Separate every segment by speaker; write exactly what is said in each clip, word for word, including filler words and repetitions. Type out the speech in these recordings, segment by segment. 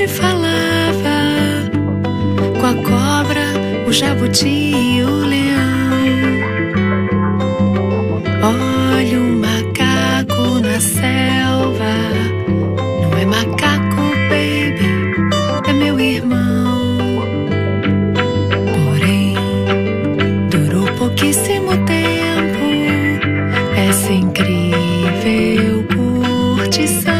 Speaker 1: antigamente falava com a cobra, o jabuti e o leão. Olha o macaco na selva, não é macaco, baby, é meu irmão. Porém, durou pouquíssimo tempo essa incrível curtição,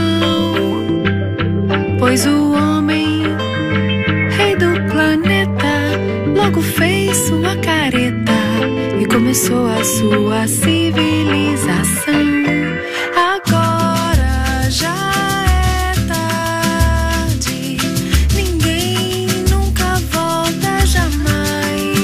Speaker 1: pois o homem, rei do planeta, logo fez sua careta e começou a sua civilização. Agora já é tarde, ninguém nunca volta jamais.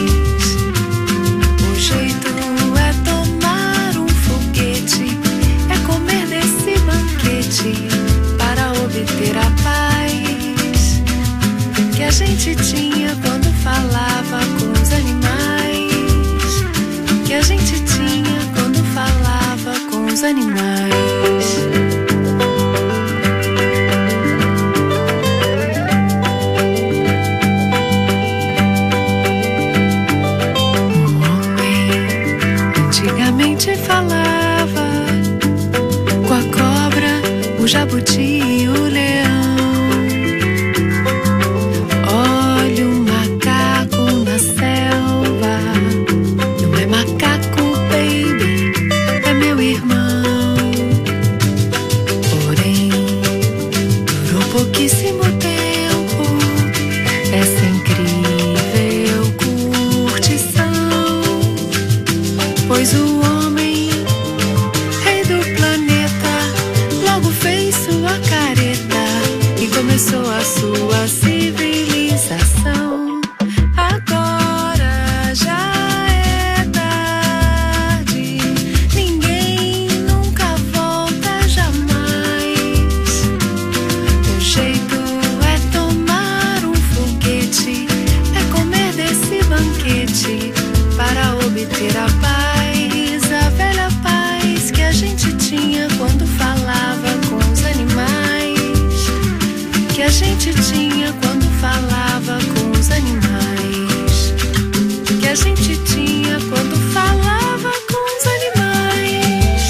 Speaker 1: O jeito é tomar um foguete, é comer desse banquete para obter a paz que a gente tinha quando falava com os animais, que a gente tinha quando falava com os animais. O homem antigamente falava com a cobra, o jabuti e o leão. Olha o macaco na selva, não é macaco, baby, é meu irmão. Porém, durou pouquíssimo tempo essa incrível curtição, pois o homem, rei do planeta, logo fez sua careta e começou a sua civilização. Agora já é tarde, ninguém nunca volta jamais. O jeito é tomar um foguete, é comer desse banquete para obter a paz, a velha paz que a gente tinha quando falava com os animais, que a gente tinha quando falava com os animais, que a gente tinha quando falava com os animais.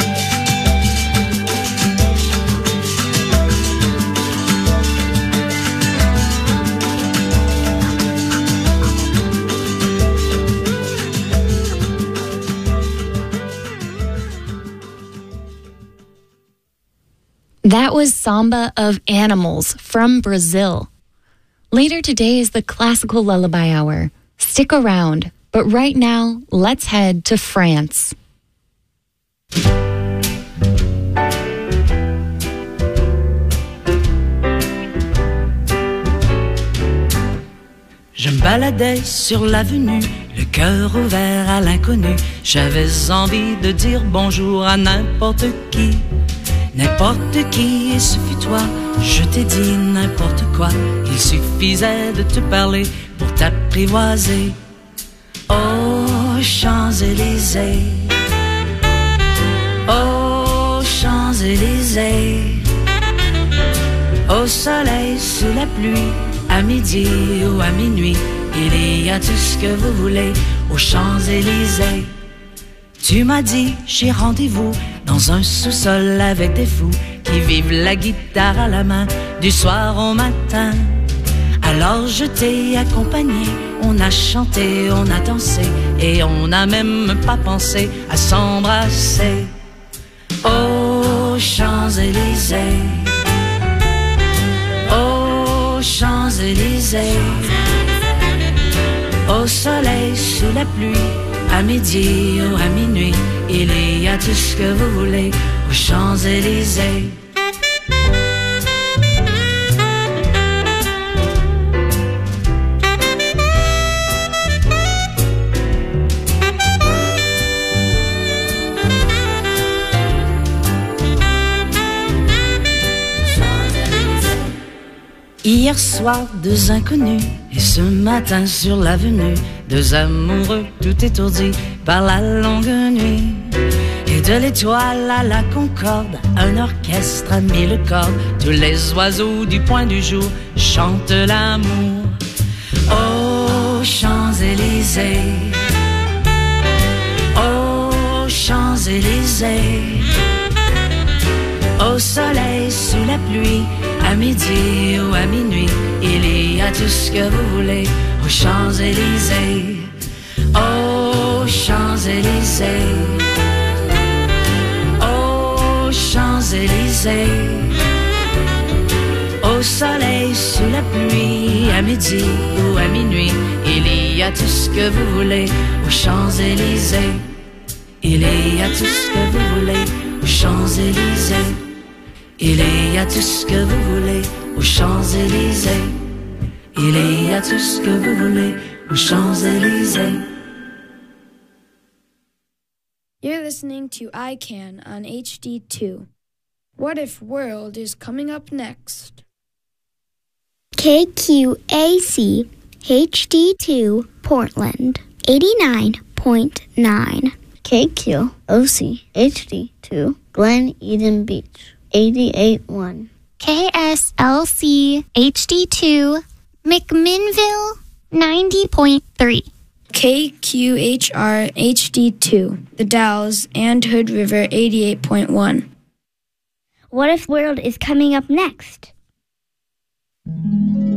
Speaker 2: That was Samba of Animals from Brazil. Later today is the Classical Lullaby Hour. Stick around, but right now, let's head to France.
Speaker 3: Je me baladais sur l'avenue, le cœur ouvert à l'inconnu. J'avais envie de dire bonjour à n'importe qui. N'importe qui, et ce fut toi. Je t'ai dit n'importe quoi. Il suffisait de te parler pour t'apprivoiser. Oh, Champs-Élysées. Oh, Champs-Élysées. Au soleil, sous la pluie, à midi ou à minuit, il y a tout ce que vous voulez aux Champs-Élysées. Tu m'as dit, j'ai rendez-vous dans un sous-sol avec des fous qui vivent la guitare à la main du soir au matin. Alors je t'ai accompagné, on a chanté, on a dansé et on n'a même pas pensé à s'embrasser. Oh, Champs-Élysées. Oh, Champs-Élysées. Au soleil, sous la pluie, à midi ou à minuit, il y a tout ce que vous voulez aux Champs-Élysées. Hier soir, deux inconnus, et ce matin sur l'avenue, deux amoureux tout étourdis par la longue nuit. Et Et de l'étoile à la Concorde, un orchestre a mis le corps. Tous les oiseaux du point du jour chantent l'amour. Aux Champs-Élysées, aux Champs-Élysées, au soleil, sous la pluie, à midi ou à minuit, il y a tout ce que vous voulez aux Champs-Élysées, aux Champs-Élysées, aux Champs-Élysées, au soleil, sous la pluie, à midi ou à minuit, il y a tout ce que vous voulez aux Champs-Élysées, il y a tout ce que vous voulez aux Champs-Élysées. Il y a tout ce que vous voulez aux Champs-Élysées. Il y a tout ce que vous voulez aux Champs-Élysées.
Speaker 4: You're listening to I CAN on H D two. What If World is coming up next.
Speaker 5: K Q A C H D two Portland eighty-nine point nine. K Q O C H D two Glen Eden Beach eighty-eight point one.
Speaker 6: K S L C H D two McMinnville ninety point three.
Speaker 4: K Q H R H D two The Dalles and Hood River eighty-eight point one.
Speaker 5: What If World is coming up next.